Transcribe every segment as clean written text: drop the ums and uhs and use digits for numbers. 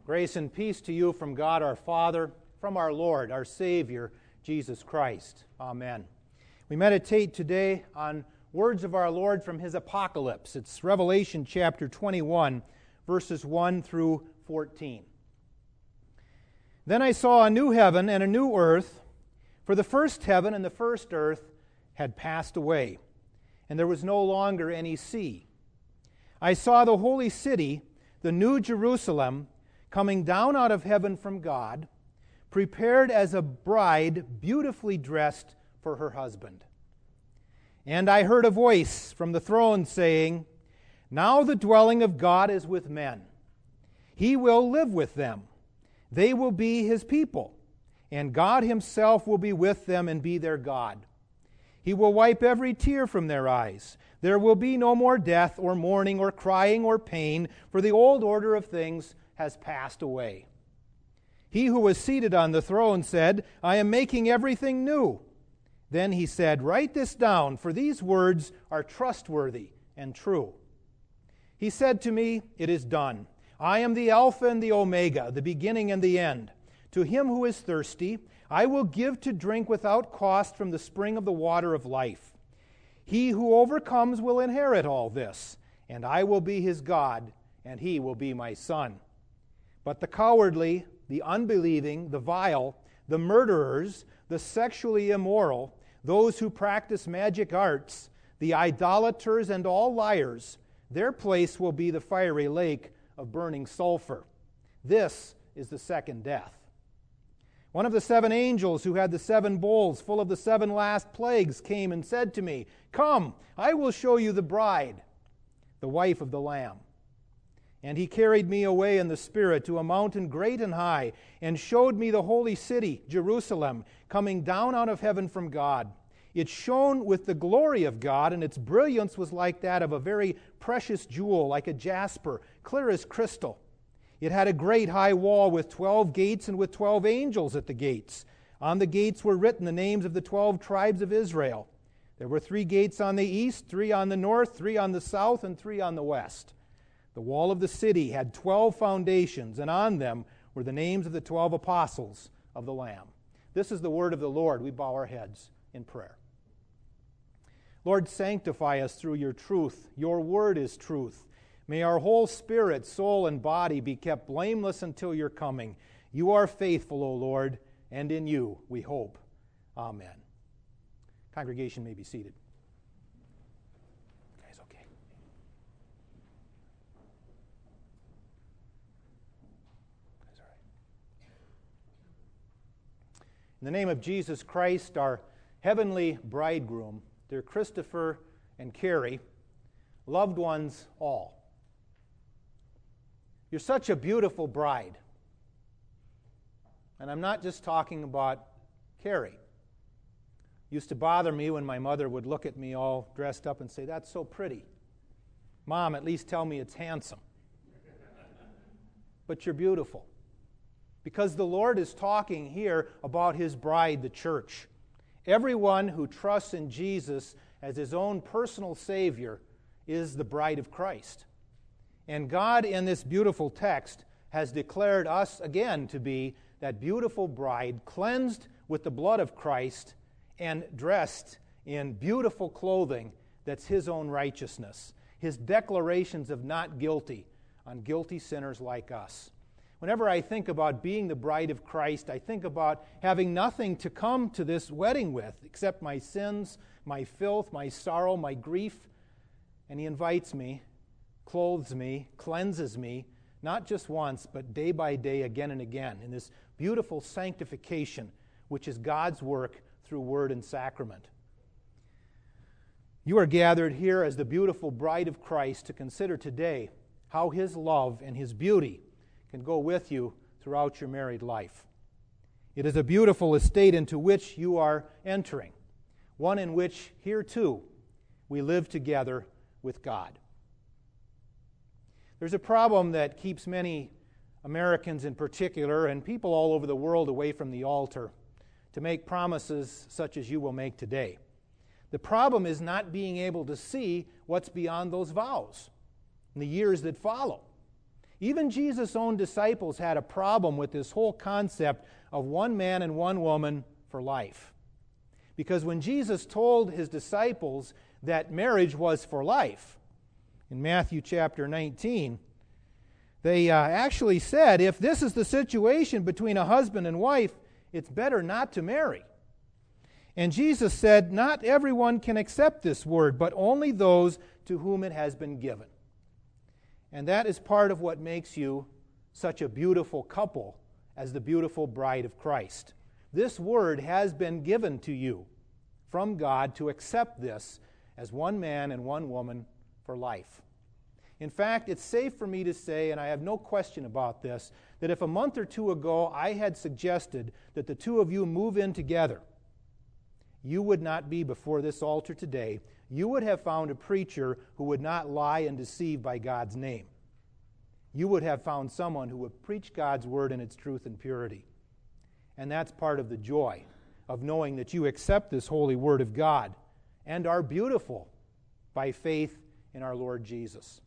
Grace and peace to you from God our Father, from our Lord, our Savior, Jesus Christ. Amen. We meditate today on words of our Lord from His Apocalypse. It's Revelation chapter 21, verses 1 through 14. Then I saw a new heaven and a new earth, for the first heaven and the first earth had passed away, and there was no longer any sea. I saw the holy city, the new Jerusalem, coming down out of heaven from God, prepared as a bride beautifully dressed for her husband. And I heard a voice from the throne saying, "Now the dwelling of God is with men. He will live with them. They will be His people, and God Himself will be with them and be their God. He will wipe every tear from their eyes. There will be no more death or mourning or crying or pain, for the old order of things has passed away." He who was seated on the throne said, "I am making everything new." Then He said, "Write this down, for these words are trustworthy and true." He said to me, "It is done. I am the Alpha and the Omega, the beginning and the end. To him who is thirsty, I will give to drink without cost from the spring of the water of life. He who overcomes will inherit all this, and I will be his God, and he will be my son. But the cowardly, the unbelieving, the vile, the murderers, the sexually immoral, those who practice magic arts, the idolaters, and all liars, their place will be the fiery lake of burning sulfur. This is the second death. One of the 7 angels who had the 7 bowls full of the 7 last plagues came and said to me, "Come, I will show you the bride, the wife of the Lamb." And he carried me away in the Spirit to a mountain great and high, and showed me the holy city, Jerusalem, coming down out of heaven from God. It shone with the glory of God, and its brilliance was like that of a very precious jewel, like a jasper, clear as crystal. It had a great high wall with 12 gates and with 12 angels at the gates. On the gates were written the names of the 12 tribes of Israel. There were 3 gates on the east, 3 on the north, 3 on the south, and 3 on the west. The wall of the city had 12 foundations, and on them were the names of the 12 apostles of the Lamb. This is the word of the Lord. We bow our heads in prayer. Lord, sanctify us through your truth. Your word is truth. May our whole spirit, soul, and body be kept blameless until your coming. You are faithful, O Lord, and in you we hope. Amen. Congregation may be seated. Guys, okay. Guys, all right. In the name of Jesus Christ, our heavenly bridegroom, dear Christopher and Carrie, loved ones all, you're such a beautiful bride. And I'm not just talking about Carrie. It used to bother me when my mother would look at me all dressed up and say, "That's so pretty. Mom, at least tell me it's handsome." But you're beautiful. Because the Lord is talking here about His bride, the church. Everyone who trusts in Jesus as his own personal Savior is the bride of Christ. And God, in this beautiful text, has declared us again to be that beautiful bride, cleansed with the blood of Christ and dressed in beautiful clothing that's His own righteousness, His declarations of not guilty on guilty sinners like us. Whenever I think about being the bride of Christ, I think about having nothing to come to this wedding with except my sins, my filth, my sorrow, my grief. And He invites me, clothes me, cleanses me, not just once, but day by day, again and again, in this beautiful sanctification, which is God's work through word and sacrament. You are gathered here as the beautiful bride of Christ to consider today how His love and His beauty can go with you throughout your married life. It is a beautiful estate into which you are entering, one in which, here too, we live together with God. There's a problem that keeps many Americans in particular, and people all over the world, away from the altar to make promises such as you will make today. The problem is not being able to see what's beyond those vows in the years that follow. Even Jesus' own disciples had a problem with this whole concept of one man and one woman for life. Because when Jesus told his disciples that marriage was for life, in Matthew chapter 19, they actually said, if this is the situation between a husband and wife, it's better not to marry. And Jesus said, not everyone can accept this word, but only those to whom it has been given. And that is part of what makes you such a beautiful couple as the beautiful bride of Christ. This word has been given to you from God to accept this as one man and one woman for life. In fact, it's safe for me to say, and I have no question about this, that if a month or two ago I had suggested that the two of you move in together, you would not be before this altar today. You would have found a preacher who would not lie and deceive by God's name. You would have found someone who would preach God's word in its truth and purity. And that's part of the joy of knowing that you accept this holy word of God and are beautiful by faith in our Lord Jesus.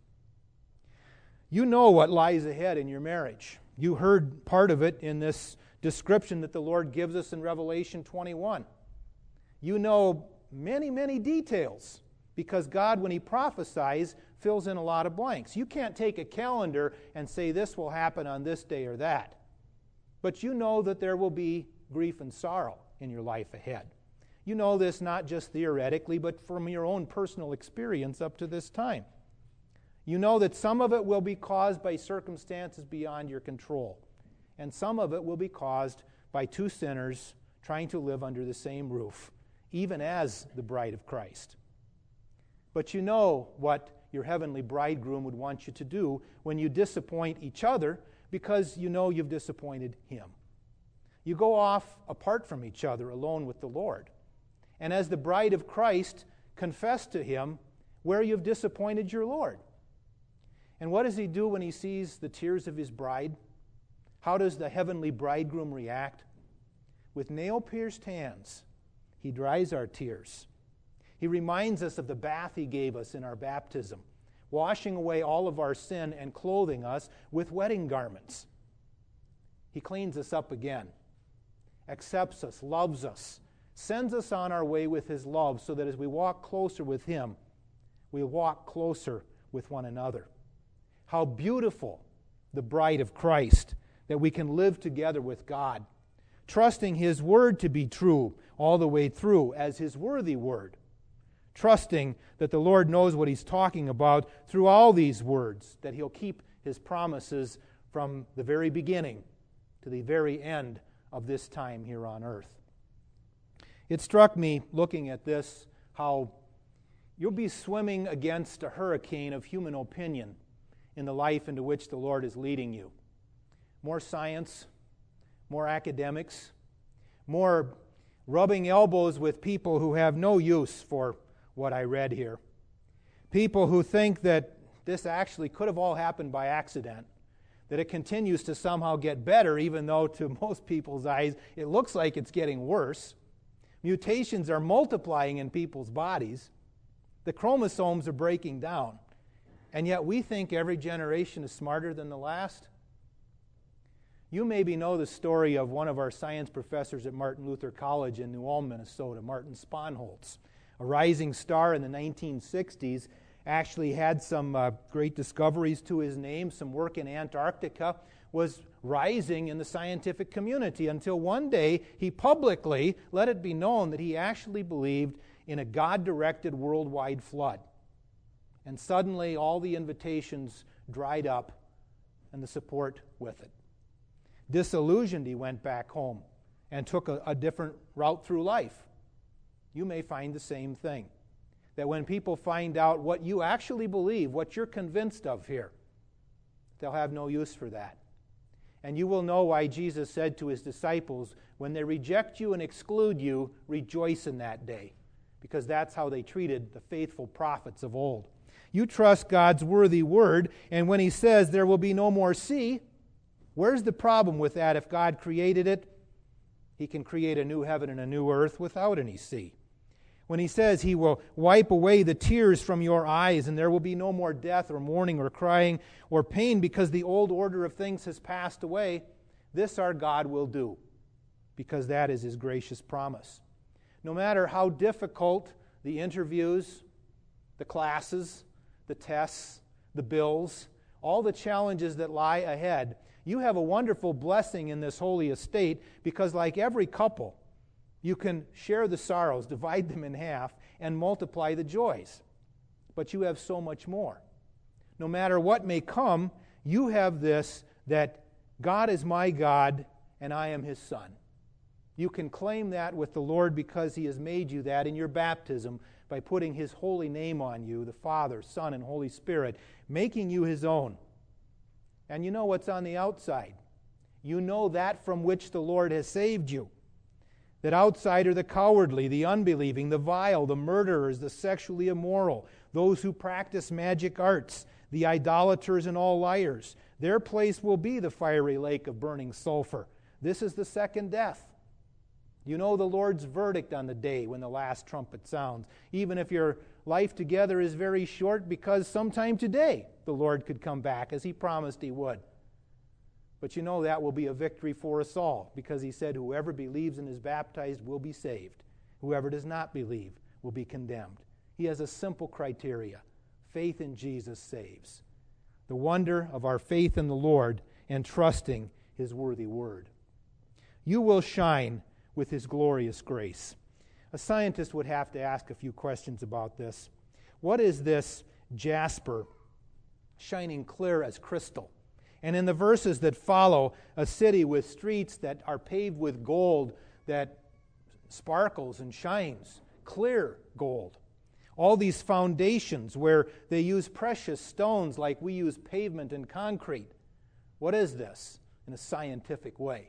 You know what lies ahead in your marriage. You heard part of it in this description that the Lord gives us in Revelation 21. You know many, many details because God, when He prophesies, fills in a lot of blanks. You can't take a calendar and say this will happen on this day or that. But you know that there will be grief and sorrow in your life ahead. You know this not just theoretically, but from your own personal experience up to this time. You know that some of it will be caused by circumstances beyond your control, and some of it will be caused by two sinners trying to live under the same roof, even as the bride of Christ. But you know what your heavenly bridegroom would want you to do when you disappoint each other, because you know you've disappointed Him. You go off apart from each other, alone with the Lord. And as the bride of Christ, confess to Him where you've disappointed your Lord. And what does He do when He sees the tears of His bride? How does the heavenly bridegroom react? With nail-pierced hands, He dries our tears. He reminds us of the bath He gave us in our baptism, washing away all of our sin and clothing us with wedding garments. He cleans us up again, accepts us, loves us, sends us on our way with His love so that as we walk closer with Him, we walk closer with one another. How beautiful the bride of Christ, that we can live together with God, trusting His word to be true all the way through as His worthy word, trusting that the Lord knows what He's talking about through all these words, that He'll keep His promises from the very beginning to the very end of this time here on earth. It struck me, looking at this, how you'll be swimming against a hurricane of human opinion in the life into which the Lord is leading you. More science, more academics, more rubbing elbows with people who have no use for what I read here. People who think that this actually could have all happened by accident, that it continues to somehow get better, even though to most people's eyes it looks like it's getting worse. Mutations are multiplying in people's bodies. The chromosomes are breaking down. And yet we think every generation is smarter than the last. You maybe know the story of one of our science professors at Martin Luther College in New Ulm, Minnesota, Martin Sponholz. A rising star in the 1960s, actually had some great discoveries to his name. Some work in Antarctica, was rising in the scientific community until one day he publicly let it be known that he actually believed in a God-directed worldwide flood. And suddenly all the invitations dried up and the support with it. Disillusioned, he went back home and took a different route through life. You may find the same thing. That when people find out what you actually believe, what you're convinced of here, they'll have no use for that. And you will know why Jesus said to His disciples, when they reject you and exclude you, rejoice in that day. Because that's how they treated the faithful prophets of old. You trust God's worthy word, and when He says there will be no more sea, where's the problem with that? If God created it, He can create a new heaven and a new earth without any sea. When he says he will wipe away the tears from your eyes, and there will be no more death or mourning or crying or pain, because the old order of things has passed away, this our God will do, because that is his gracious promise. No matter how difficult the interviews, the classes, the tests, the bills, all the challenges that lie ahead, you have a wonderful blessing in this holy estate, because like every couple, you can share the sorrows, divide them in half, and multiply the joys. But you have so much more. No matter what may come, you have this, that God is my God and I am his son. You can claim that with the Lord because he has made you that in your baptism by putting his holy name on you, the Father, Son, and Holy Spirit, making you his own. And you know what's on the outside. You know that from which the Lord has saved you. That outside are the cowardly, the unbelieving, the vile, the murderers, the sexually immoral, those who practice magic arts, the idolaters and all liars. Their place will be the fiery lake of burning sulfur. This is the second death. You know the Lord's verdict on the day when the last trumpet sounds, even if your life together is very short, because sometime today the Lord could come back as he promised he would. But you know that will be a victory for us all, because he said whoever believes and is baptized will be saved. Whoever does not believe will be condemned. He has a simple criteria. Faith in Jesus saves. The wonder of our faith in the Lord and trusting his worthy word. You will shine with his glorious grace. A scientist would have to ask a few questions about this. What is this jasper shining clear as crystal? And in the verses that follow, a city with streets that are paved with gold that sparkles and shines, clear gold. All these foundations where they use precious stones like we use pavement and concrete. What is this in a scientific way?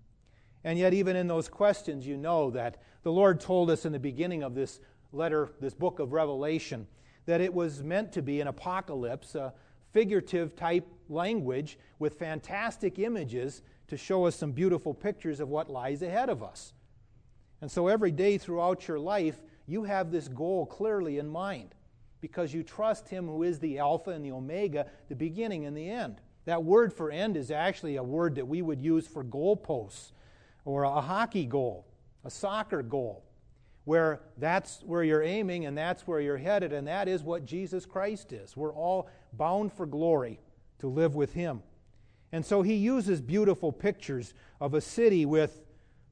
And yet even in those questions, you know that the Lord told us in the beginning of this letter, this book of Revelation, that it was meant to be an apocalypse, a figurative type language with fantastic images to show us some beautiful pictures of what lies ahead of us. And so every day throughout your life, you have this goal clearly in mind, because you trust him who is the Alpha and the Omega, the beginning and the end. That word for end is actually a word that we would use for goalposts, or a hockey goal, a soccer goal, where that's where you're aiming and that's where you're headed, and that is what Jesus Christ is. We're all bound for glory to live with him. And so he uses beautiful pictures of a city with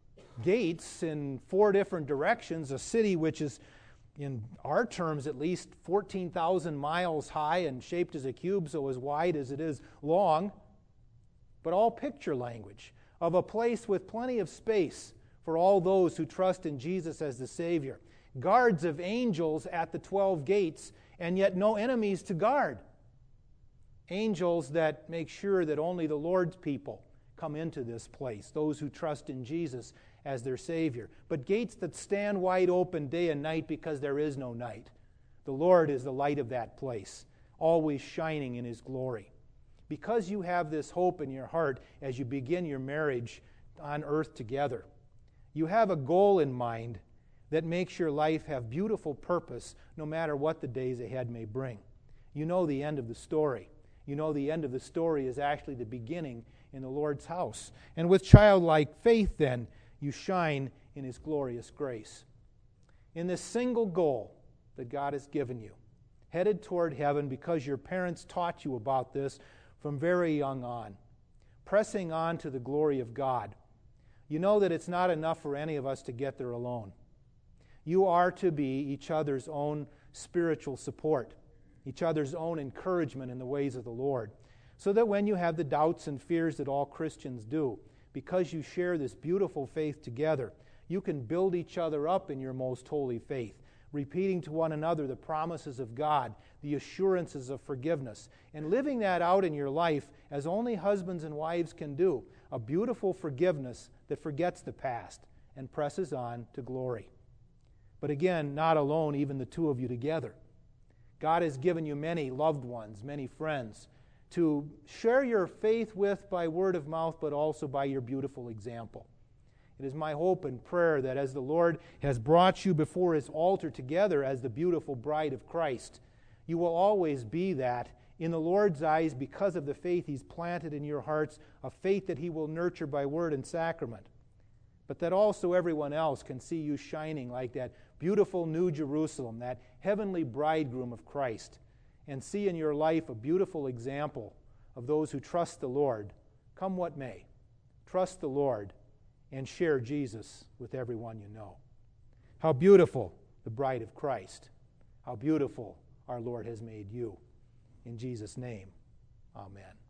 gates in 4 different directions, a city which is, in our terms at least, 14,000 miles high and shaped as a cube, so as wide as it is long, but all picture language of a place with plenty of space for all those who trust in Jesus as the Savior. Guards of angels at the 12 gates, and yet no enemies to guard. Angels that make sure that only the Lord's people come into this place, those who trust in Jesus as their Savior. But gates that stand wide open day and night, because there is no night. The Lord is the light of that place, always shining in his glory. Because you have this hope in your heart as you begin your marriage on earth together, you have a goal in mind that makes your life have beautiful purpose no matter what the days ahead may bring. You know the end of the story. You know the end of the story is actually the beginning in the Lord's house. And with childlike faith, then, you shine in his glorious grace. In this single goal that God has given you, headed toward heaven because your parents taught you about this from very young on, pressing on to the glory of God, you know that it's not enough for any of us to get there alone. You are to be each other's own spiritual support, each other's own encouragement in the ways of the Lord, so that when you have the doubts and fears that all Christians do, because you share this beautiful faith together, you can build each other up in your most holy faith, repeating to one another the promises of God, the assurances of forgiveness, and living that out in your life as only husbands and wives can do, a beautiful forgiveness that forgets the past and presses on to glory. But again, not alone, even the two of you together. God has given you many loved ones, many friends, to share your faith with by word of mouth, but also by your beautiful example. It is my hope and prayer that as the Lord has brought you before His altar together as the beautiful bride of Christ, you will always be that in the Lord's eyes because of the faith He's planted in your hearts, a faith that He will nurture by word and sacrament. But that also everyone else can see you shining like that beautiful New Jerusalem, that heavenly bridegroom of Christ, and see in your life a beautiful example of those who trust the Lord, come what may. Trust the Lord and share Jesus with everyone you know. How beautiful the bride of Christ. How beautiful our Lord has made you. In Jesus' name, amen.